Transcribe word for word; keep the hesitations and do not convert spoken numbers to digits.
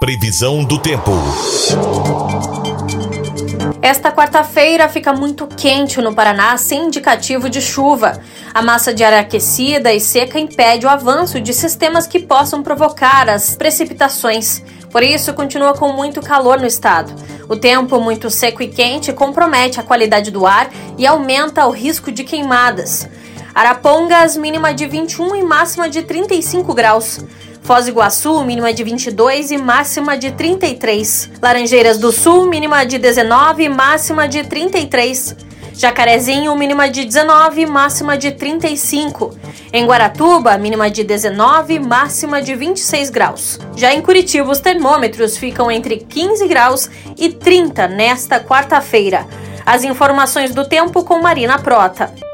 Previsão do tempo. Esta quarta-feira fica muito quente no Paraná, sem indicativo de chuva. A massa de ar aquecida e seca impede o avanço de sistemas que possam provocar as precipitações. Por isso, continua com muito calor no estado. O tempo muito seco e quente compromete a qualidade do ar e aumenta o risco de queimadas. Arapongas, mínima de vinte e um e máxima de trinta e cinco graus. Foz do Iguaçu, mínima de vinte e dois e máxima de trinta e três. Laranjeiras do Sul, mínima de dezenove e máxima de trinta e três. Jacarezinho, mínima de dezenove e máxima de trinta e cinco. Em Guaratuba, mínima de dezenove e máxima de vinte e seis graus. Já em Curitiba, os termômetros ficam entre quinze graus e trinta nesta quarta-feira. As informações do tempo com Marina Prota.